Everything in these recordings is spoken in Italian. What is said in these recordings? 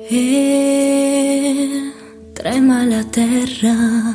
e trema la terra.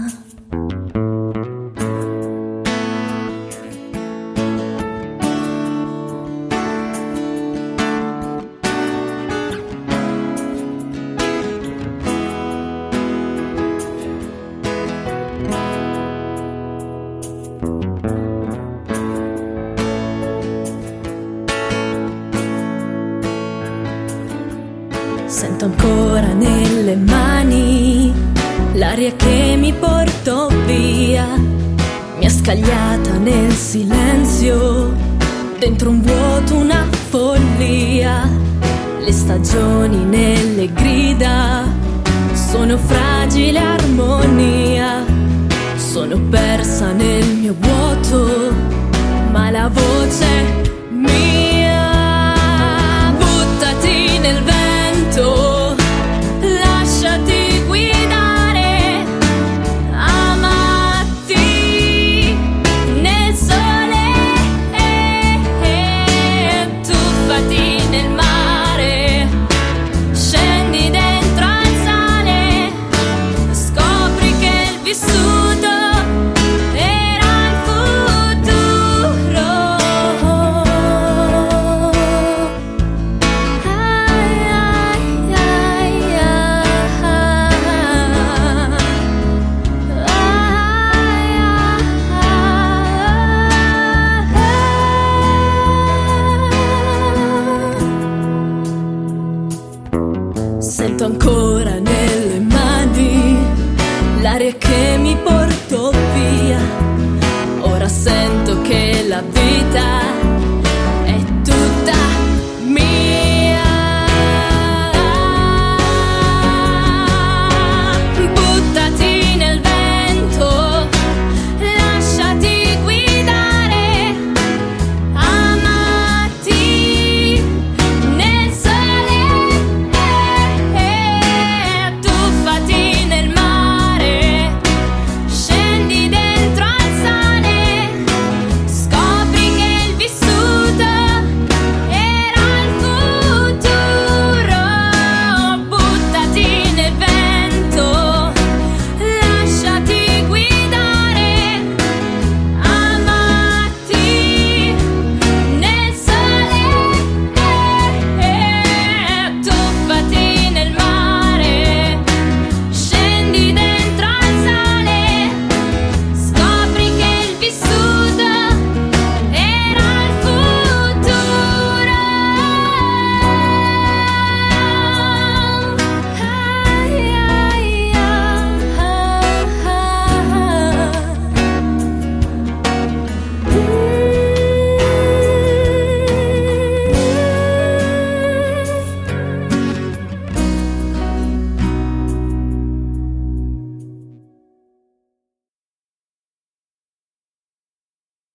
Sento ancora nelle mani l'aria che mi portò via, mi ha scagliata nel silenzio, dentro un vuoto, una follia. Le stagioni nelle grida sono fragile armonia, sono persa nel mio vuoto, ma la voce mia, buttati nel vento, lasciati guidare, amati nel sole, tuffati nel mare, scendi dentro al sale, scopri che il vissuto era il futuro. Sento ancora nelle mani l'aria che mi portò via, ora sento che la vita